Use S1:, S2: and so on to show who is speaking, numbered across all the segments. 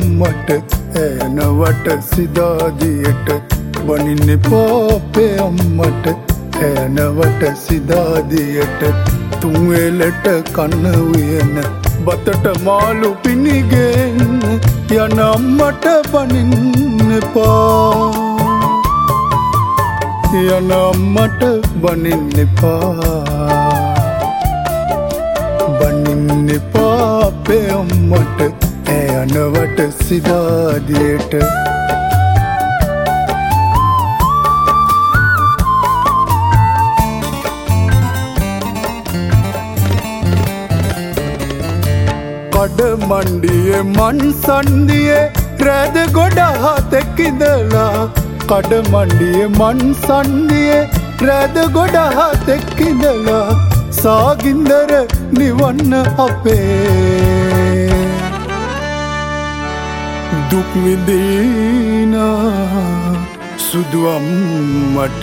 S1: අම්මට ඈනවට සිදාදියට බනින්න එපා අපේ අම්මට ඈනවට සිදාදියට තුන් වේලට කන්න උයන බතට මාළු පිනිගෙන යන අම්මට බනින්න එපා යන අම්මට බනින්න එපා බනින්න එපා අපේ අම්මට ඈනවට සිදාදියට කඩමණ්ඩියේ මන් සන්දියේ රැද ගොඩහතෙක් ඉඳලා කඩමණ්ඩියේ මන් සන්දියේ රැද ගොඩහතෙක් ඉඳලා සාගින්දර නිවන්න අපේ දුක් විඳින සුදු අම්මට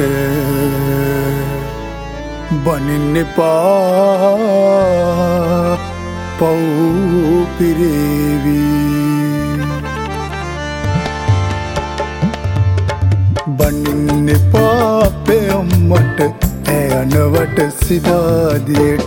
S1: බනින්න එපා පව් පිරේවි බනින්න එපා අපේ අම්මට ඈනවට සිදාදියට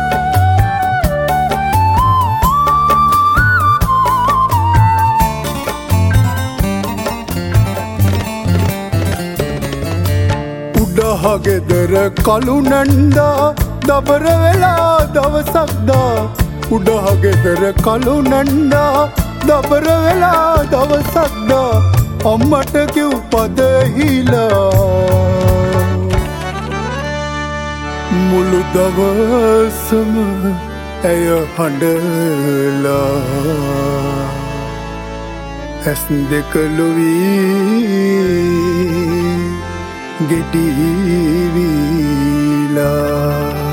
S1: උඩහගෙදර කළු නැන්දා දබර වෙලා දවසක්දා උඩහගෙදර කළු නැන්දා දබර වෙලා දවසක්දා අම්මට කිව් පද හිලා මුළු දවසම ඇය හඬලා ඇස් දෙක ලොවී ගෙඩිවිලා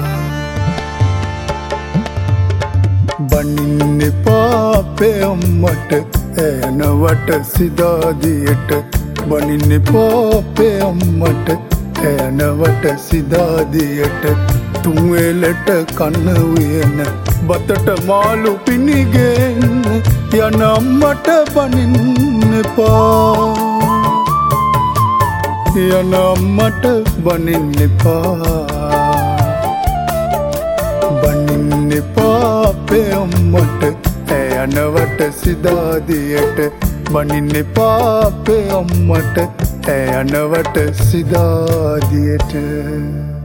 S1: බනින්න එපා අපේ අම්මට ඈනවට සිදාදියට බනින්න එපා අපේ අම්මට ඈනවට සිදාදියට තුන් වේලට කන්න උයන බතට මාළු පිනිගෙන යන අම්මට බනින්න එපා යන අම්මට බනින්න එපා බනින්න එපා අපේ අම්මට ඈනවට සිදාදියට බනින්න එපා අපේ අම්මට ඈනවට සිදාදියට